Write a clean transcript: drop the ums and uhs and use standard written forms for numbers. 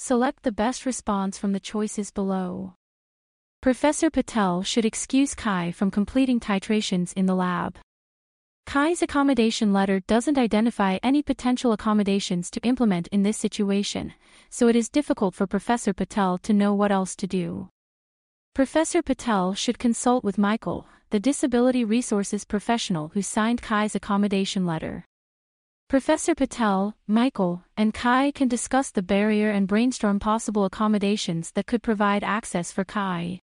select the best response from the choices below. Professor Patel should excuse Kai from completing titrations in the lab. Kai's accommodation letter doesn't identify any potential accommodations to implement in this situation, so it is difficult for Professor Patel to know what else to do. Professor Patel should consult with Michael, the disability resources professional who signed Kai's accommodation letter. Professor Patel, Michael, and Kai can discuss the barrier and brainstorm possible accommodations that could provide access for Kai.